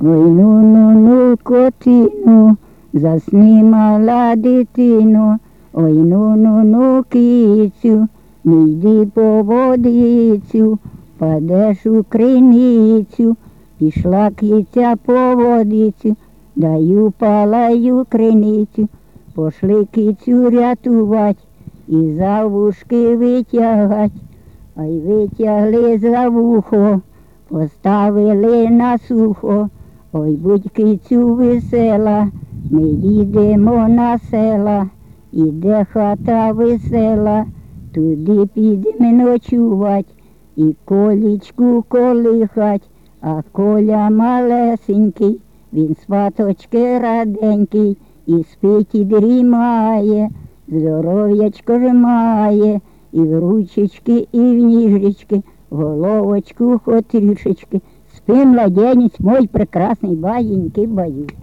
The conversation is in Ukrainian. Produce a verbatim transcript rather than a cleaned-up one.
Ой, ну, ну, ну, котину, засни, мала дитино. Ой, ну, ну, ну, кицю, не йди по водицю, падеш у криницю. Пішла киця по водицю, даю палаю криницю. Пошли кицю рятувать і за вушки витягать. Ой, витягли за вухо, поставили на сухо. Ой, будь кицю весела, ми їдемо на села. Іде хата весела, туди підемо ночувать і колічку колихать. А Коля малесенький, він спаточки раденький, і спить і дрімає, здоров'ячко ж має, і в ручечки, і в ніжечки, головочку хоч трішечки. Спи, младенець, мой прекрасний баєнький баю.